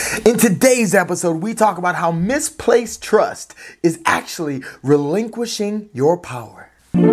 In today's episode, we talk about how misplaced trust is actually relinquishing your power.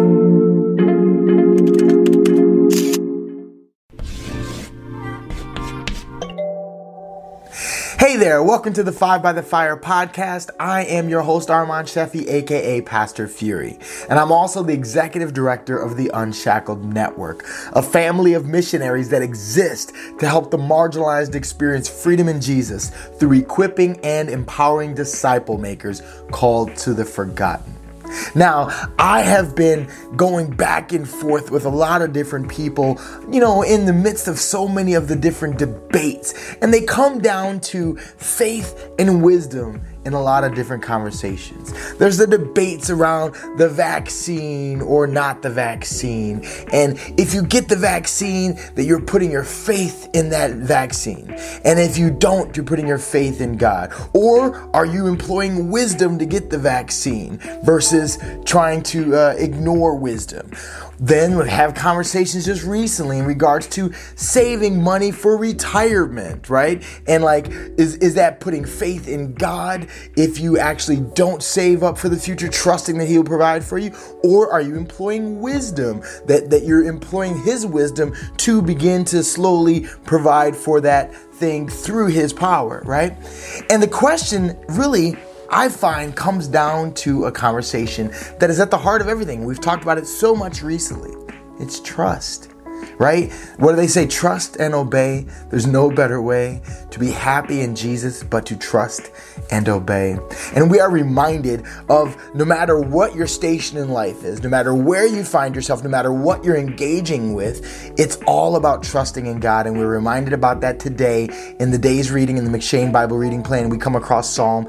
Hey there, welcome to the Five by the Fire podcast. I am your host, Armand Sheffy, aka Pastor Fury, and I'm also the executive director of the Unshackled Network, a family of missionaries that exist to help the marginalized experience freedom in Jesus through equipping and empowering disciple makers called to the forgotten. Now, I have been going back and forth with a lot of different people, in the midst of so many of the different debates, and they come down to faith and wisdom in a lot of different conversations. There's the debates around the vaccine or not the vaccine, and if you get the vaccine, that you're putting your faith in that vaccine, and if you don't, you're putting your faith in God. Or are you employing wisdom to get the vaccine versus trying to ignore wisdom? Then we have conversations just recently in regards to saving money for retirement, right? And is that putting faith in God if you actually don't save up for the future, trusting that He'll provide for you? Or are you employing wisdom, that you're employing His wisdom to begin to slowly provide for that thing through His power, right? And the question really, I find, comes down to a conversation that is at the heart of everything. We've talked about it so much recently. It's trust, right? What do they say? Trust and obey. There's no better way to be happy in Jesus but to trust and obey. And we are reminded of, no matter what your station in life is, no matter where you find yourself, no matter what you're engaging with, it's all about trusting in God. And we're reminded about that today in the day's reading in the McShane Bible reading plan. We come across Psalm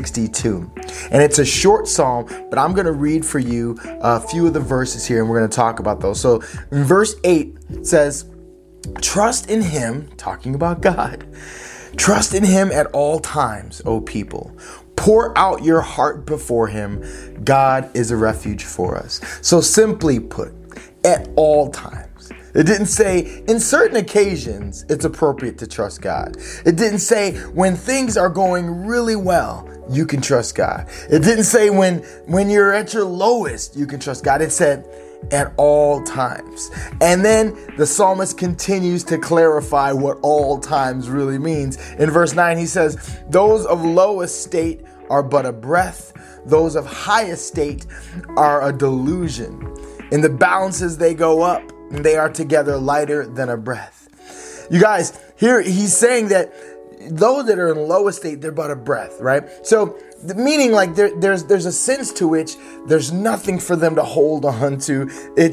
62. And it's a short psalm, but I'm going to read for you a few of the verses here, and we're going to talk about those. So in verse 8, it says, "Trust in Him," talking about God. "Trust in Him at all times, O people. Pour out your heart before Him. God is a refuge for us." So simply put, at all times. It didn't say in certain occasions it's appropriate to trust God. It didn't say when things are going really well, you can trust God. It didn't say when you're at your lowest, you can trust God. It said at all times. And then the psalmist continues to clarify what all times really means. In verse 9, he says, "Those of low estate are but a breath. Those of high estate are a delusion. In the balances they go up, and they are together lighter than a breath." You guys, here he's saying that those that are in low estate, they're but a breath, right? So meaning there's a sense to which there's nothing for them to hold on to.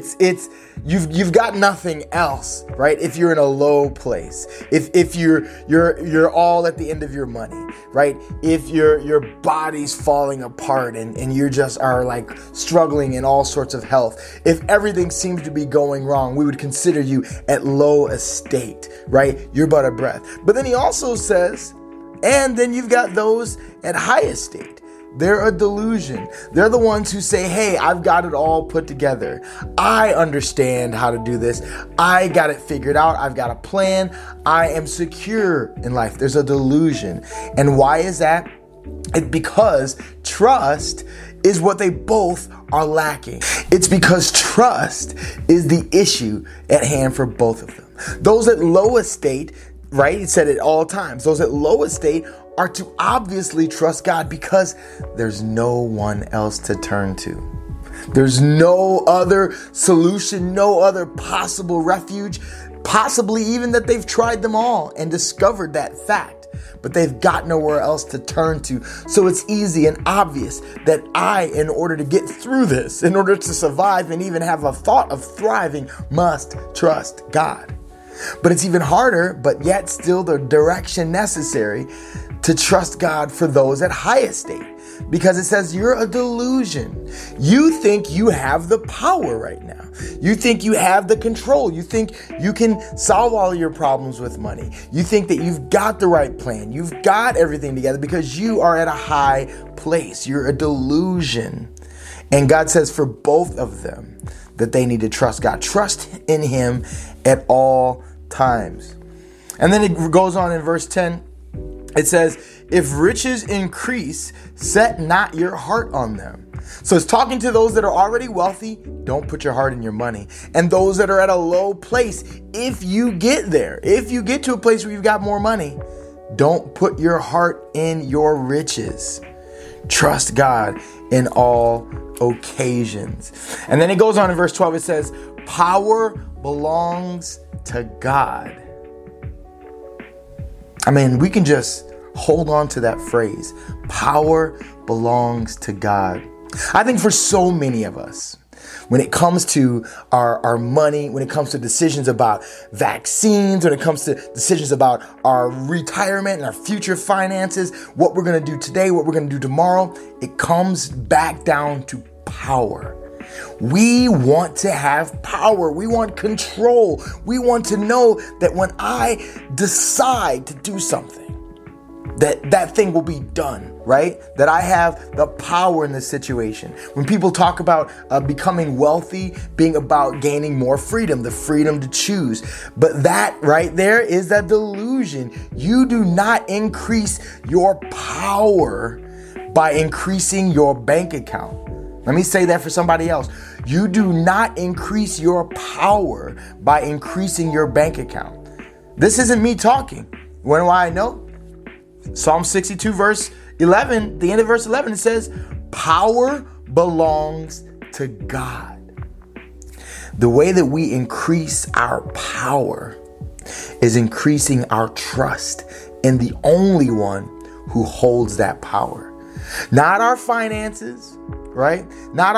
You've got nothing else, right? If you're in a low place, if you're all at the end of your money, right? If your body's falling apart and you just are struggling in all sorts of health, if everything seems to be going wrong, we would consider you at low estate, right? You're but a breath. But then he also says, and then you've got those at high estate. They're a delusion. They're the ones who say, hey, I've got it all put together. I understand how to do this. I got it figured out. I've got a plan. I am secure in life. There's a delusion. And why is that? It's because trust is what they both are lacking. It's because trust is the issue at hand for both of them. Those at low estate, right? It said at all times. Those at low estate are to obviously trust God because there's no one else to turn to. There's no other solution, no other possible refuge, possibly even that they've tried them all and discovered that fact, but they've got nowhere else to turn to. So it's easy and obvious that in order to get through this, in order to survive and even have a thought of thriving, must trust God. But it's even harder, but yet still the direction necessary to trust God for those at high estate. Because it says you're a delusion. You think you have the power right now. You think you have the control. You think you can solve all your problems with money. You think that you've got the right plan. You've got everything together because you are at a high place. You're a delusion. And God says for both of them that they need to trust God. Trust in Him at all times. And then it goes on in verse 10. It says, if riches increase, set not your heart on them. So it's talking to those that are already wealthy. Don't put your heart in your money. And those that are at a low place, if you get there, if you get to a place where you've got more money, don't put your heart in your riches. Trust God in all occasions. And then it goes on in verse 12. It says, power belongs to God. I mean, we can just hold on to that phrase. Power belongs to God. I think for so many of us, when it comes to our money, when it comes to decisions about vaccines, when it comes to decisions about our retirement and our future finances, what we're going to do today, what we're going to do tomorrow, it comes back down to power. We want to have power. We want control. We want to know that when I decide to do something, that thing will be done, right? That I have the power in this situation. When people talk about becoming wealthy, being about gaining more freedom, the freedom to choose. But that right there is that delusion. You do not increase your power by increasing your bank account. Let me say that for somebody else. You do not increase your power by increasing your bank account. This isn't me talking. When do I know? Psalm 62 verse 11, the end of verse 11, it says, power belongs to God. The way that we increase our power is increasing our trust in the only one who holds that power. Not our finances, right? Not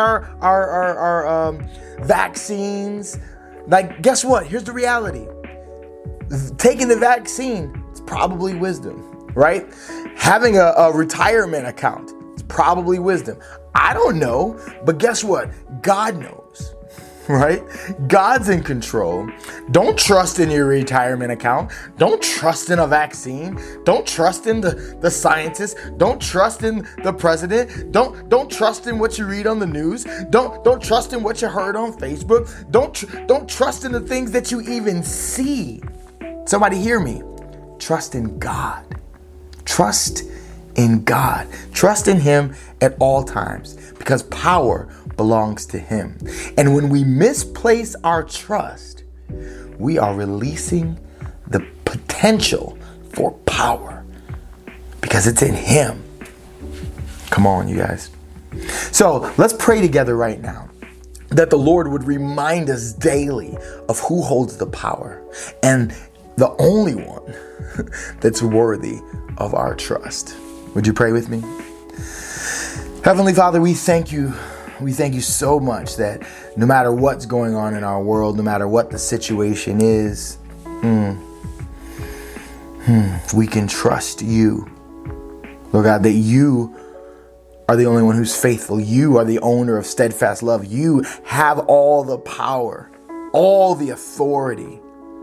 our vaccines. Like, guess what? Here's the reality. Taking the vaccine, it's probably wisdom. Right? Having a retirement account, it's probably wisdom. I don't know, but guess what? God knows, right? God's in control. Don't trust in your retirement account. Don't trust in a vaccine. Don't trust in the scientists. Don't trust in the president. Don't trust in what you read on the news. Don't trust in what you heard on Facebook. Don't trust in the things that you even see. Somebody hear me. Trust in God. Trust in God. Trust in Him at all times because power belongs to Him. And when we misplace our trust, we are releasing the potential for power because it's in Him. Come on, you guys. So let's pray together right now that the Lord would remind us daily of who holds the power and the only one that's worthy of our trust. Would you pray with me? Heavenly Father, we thank you. We thank you so much that no matter what's going on in our world, no matter what the situation is, we can trust you. Lord God, that you are the only one who's faithful. You are the owner of steadfast love. You have all the power, all the authority.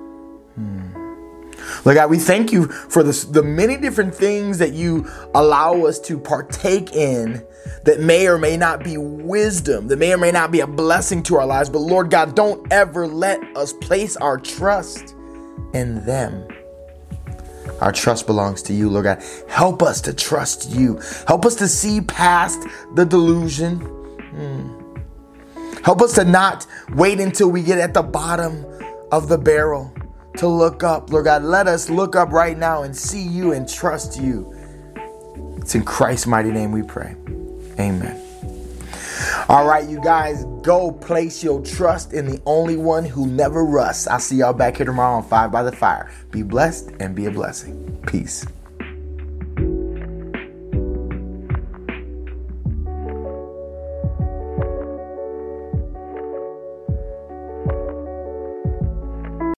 Lord God, we thank you for the many different things that you allow us to partake in that may or may not be wisdom, that may or may not be a blessing to our lives. But Lord God, don't ever let us place our trust in them. Our trust belongs to you, Lord God. Help us to trust you. Help us to see past the delusion. Help us to not wait until we get at the bottom of the barrel to look up. Lord God, let us look up right now and see you and trust you. It's in Christ's mighty name we pray. Amen. All right, you guys, go place your trust in the only one who never rusts. I'll see y'all back here tomorrow on 5 by the Fire. Be blessed and be a blessing. Peace.